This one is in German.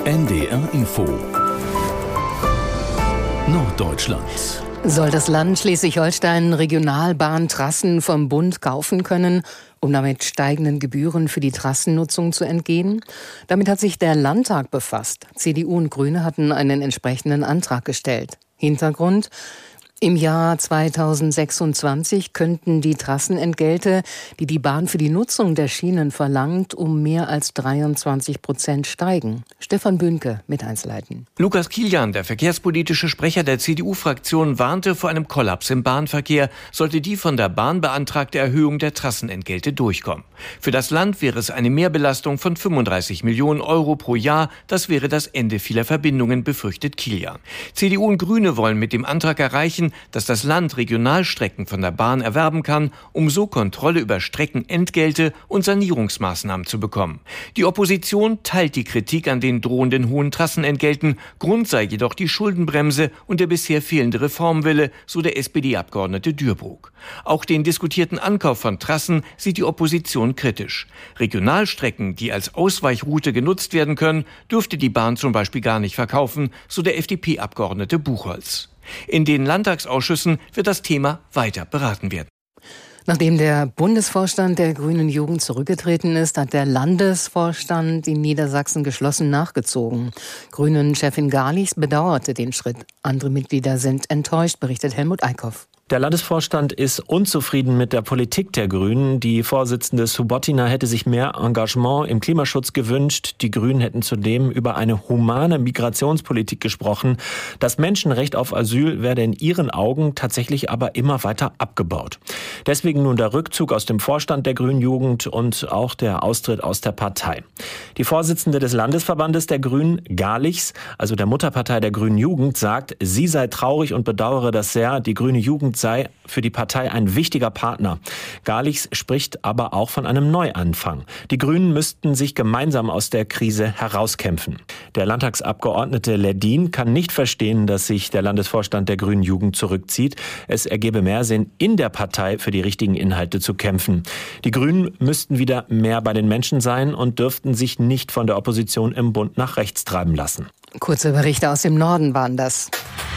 NDR Info Norddeutschland. Soll das Land Schleswig-Holstein Regionalbahntrassen vom Bund kaufen können, um damit steigenden Gebühren für die Trassennutzung zu entgehen? Damit hat sich der Landtag befasst. CDU und Grüne hatten einen entsprechenden Antrag gestellt. Hintergrund: Im Jahr 2026 könnten die Trassenentgelte, die die Bahn für die Nutzung der Schienen verlangt, um mehr als 23% steigen. Stefan Bünke mit Einzelheiten. Lukas Kilian, der verkehrspolitische Sprecher der CDU-Fraktion, warnte vor einem Kollaps im Bahnverkehr, sollte die von der Bahn beantragte Erhöhung der Trassenentgelte durchkommen. Für das Land wäre es eine Mehrbelastung von 35 Millionen Euro pro Jahr. Das wäre das Ende vieler Verbindungen, befürchtet Kilian. CDU und Grüne wollen mit dem Antrag erreichen, dass das Land Regionalstrecken von der Bahn erwerben kann, um so Kontrolle über Streckenentgelte und Sanierungsmaßnahmen zu bekommen. Die Opposition teilt die Kritik an den drohenden hohen Trassenentgelten. Grund sei jedoch die Schuldenbremse und der bisher fehlende Reformwille, so der SPD-Abgeordnete Dürrbrook. Auch den diskutierten Ankauf von Trassen sieht die Opposition kritisch. Regionalstrecken, die als Ausweichroute genutzt werden können, dürfte die Bahn zum Beispiel gar nicht verkaufen, so der FDP-Abgeordnete Buchholz. In den Landtagsausschüssen wird das Thema weiter beraten werden. Nachdem der Bundesvorstand der Grünen Jugend zurückgetreten ist, hat der Landesvorstand in Niedersachsen geschlossen nachgezogen. Grünen-Chefin Garlichs bedauerte den Schritt. Andere Mitglieder sind enttäuscht, berichtet Helmut Eickhoff. Der Landesvorstand ist unzufrieden mit der Politik der Grünen. Die Vorsitzende Subotina hätte sich mehr Engagement im Klimaschutz gewünscht. Die Grünen hätten zudem über eine humane Migrationspolitik gesprochen. Das Menschenrecht auf Asyl werde in ihren Augen tatsächlich aber immer weiter abgebaut. Deswegen nun der Rückzug aus dem Vorstand der Grünen Jugend und auch der Austritt aus der Partei. Die Vorsitzende des Landesverbandes der Grünen, Garlichs, also der Mutterpartei der Grünen Jugend, sagt, sie sei traurig und bedauere das sehr. Die Grüne Jugend sei für die Partei ein wichtiger Partner. Garlichs spricht aber auch von einem Neuanfang. Die Grünen müssten sich gemeinsam aus der Krise herauskämpfen. Der Landtagsabgeordnete Ledin kann nicht verstehen, dass sich der Landesvorstand der Grünen Jugend zurückzieht. Es ergebe mehr Sinn, in der Partei für die richtigen Inhalte zu kämpfen. Die Grünen müssten wieder mehr bei den Menschen sein und dürften sich nicht von der Opposition im Bund nach rechts treiben lassen. Kurze Berichte aus dem Norden waren das.